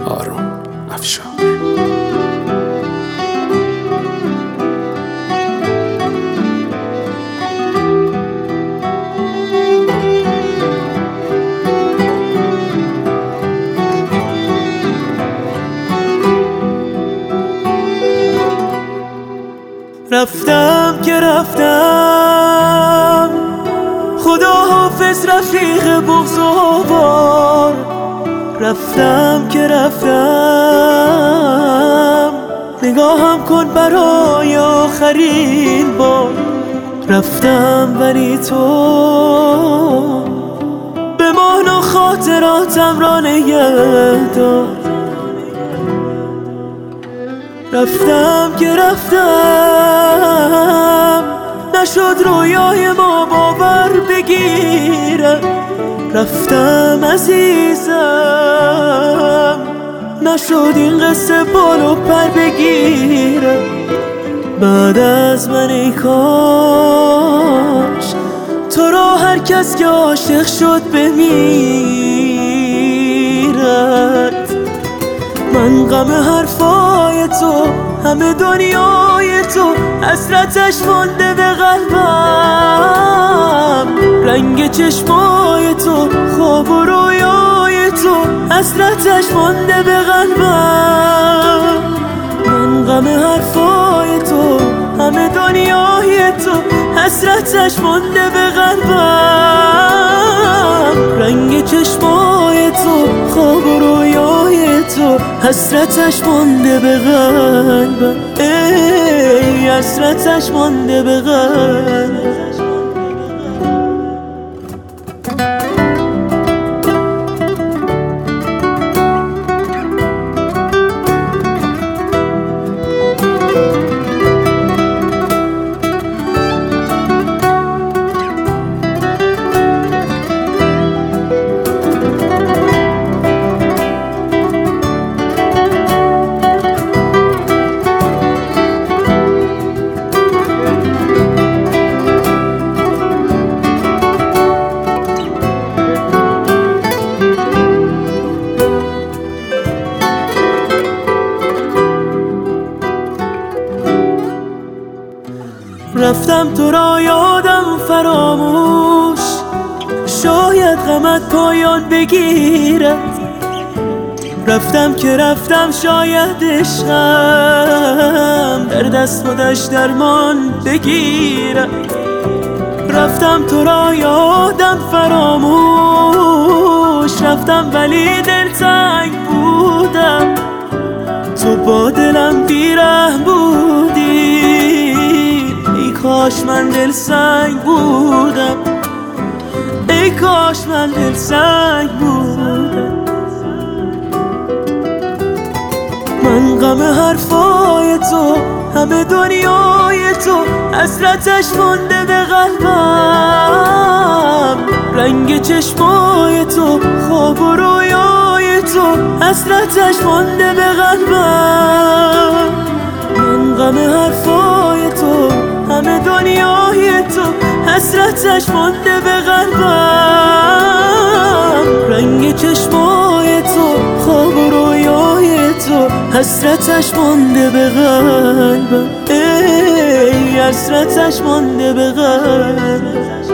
آرون افشار. رفتم که رفتم، خدا حافظ رفیق بغض و بار. رفتم که رفتم، نگاهم کن برای آخرین بار. رفتم ولی تو بمان و خاطراتم را نگه دار. رفتم که رفتم، نشد رویای ما باور بگیره. رفتم عزیزم، نشد این قصه بال و پر بگیره. بعد از من ای کاش تو را هر کس که عاشق شد بمیرد. من غم حرفای تو، همه دنیای تو، حسرتش مانده به قلبم. رنگ چشمای تو، خواب و رویای تو، حسرتش مانده به قلبم. من غم حرفای تو، همه دنیای تو، حسرتش مانده به قلبم. رنگ چشمای تو، خواب و رویای تو، حسرتش مانده به قلبم. ای حسرتش مانده به قلبم. رفتم تو را یادم فراموش، شاید غمت پایان بگیرد. رفتم که رفتم، شاید عشقم در دست خودش درمان بگیرد. رفتم تو را یادم فراموش، رفتم ولی دلتنگ بودم. تو با دلم بیرحم بودی، کاش من دلسنگ بودم. ای کاش من دلسنگ بودم. من غم حرفای تو، همه دنیای تو، حسرتش مانده به قلبم. رنگ چشمای تو، خواب و رویای تو، حسرتش مانده به قلبم. من غم حرفای تو، همه دنیای تو، حسرتش مانده به قلبم. رنگ چشمای تو، خواب و رویای تو، حسرتش مانده به قلبم. ای حسرتش مانده به قلبم.